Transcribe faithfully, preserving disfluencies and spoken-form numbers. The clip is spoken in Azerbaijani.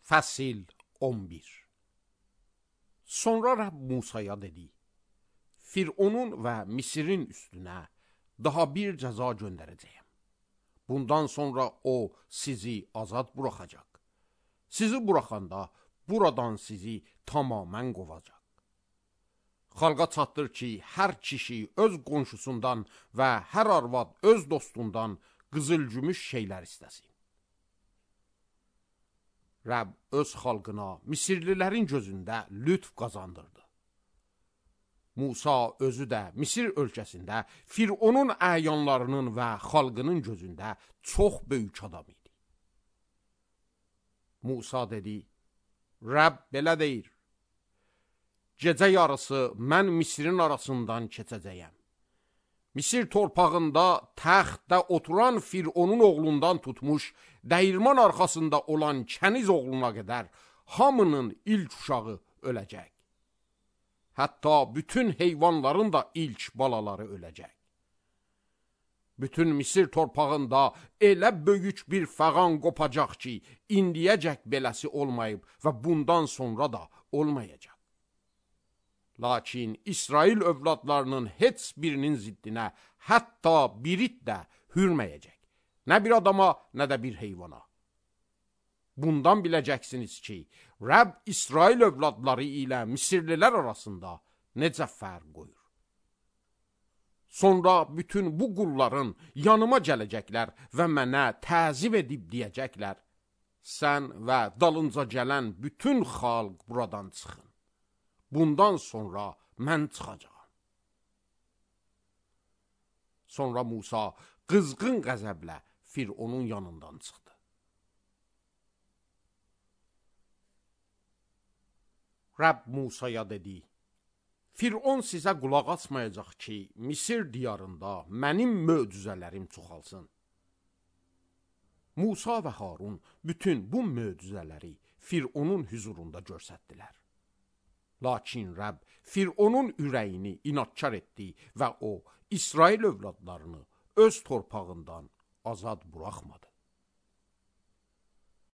Fəsil on bir. Sonra Rəbb Musaya dedi: Fironun və Misirin üstünə daha bir cəza göndərəcəyəm. Bundan sonra o sizi azad buraxacaq. Sizi buraxanda buradan sizi tamamən qovacaq. Xalqa çatdır ki, hər kişi öz qonşusundan və hər arvad öz dostundan qızıl-gümüş şeylər istəsin. Rəbb öz xalqına Misirlilərin gözündə lütf qazandırdı. Musa özü də Misir ölkəsində Fironun əyanlarının və xalqının gözündə çox böyük adam idi. Musa dedi: Rəbb belə deyir: Gecə yarısı mən Misirin arasından keçəcəyəm. Misir torpağında təxtdə oturan Fironun oğlundan tutmuş, dəyirman arxasında olan kəniz oğluna qədər hamının ilk uşağı öləcək. Hətta bütün heyvanların da ilk balaları öləcək. Bütün Misir torpağında elə böyük bir fəğan qopacaq ki, indiyəcək beləsi olmayıb və bundan sonra da olmayacaq. Lakin İsrail övladlarının heç birinin ziddinə hətta birit də hürməyəcək. Nə bir adama, nə də bir heyvana. Bundan biləcəksiniz ki, Rəbb İsrail övladları ilə Misirlilər arasında necə fərq qoyur. Sonra bütün bu qulların yanıma gələcəklər və mənə təzim edib deyəcəklər: Sən və dalınca gələn bütün xalq buradan çıxın. Bundan sonra mən çıxacağam. Sonra Musa qızğın qəzəblə Fironun yanından çıxdı. Rəbb Musaya dedi: Firon sizə qulaq asmayacaq ki, Misir diyarında mənim möcüzələrim çoxalsın. Musa və Harun bütün bu möcüzələri Fironun hüzurunda göstərdilər. Lakin Rəbb Fironun ürəyini inadkar etdi və o İsrail övladlarını öz torpağından azad buraxmadı.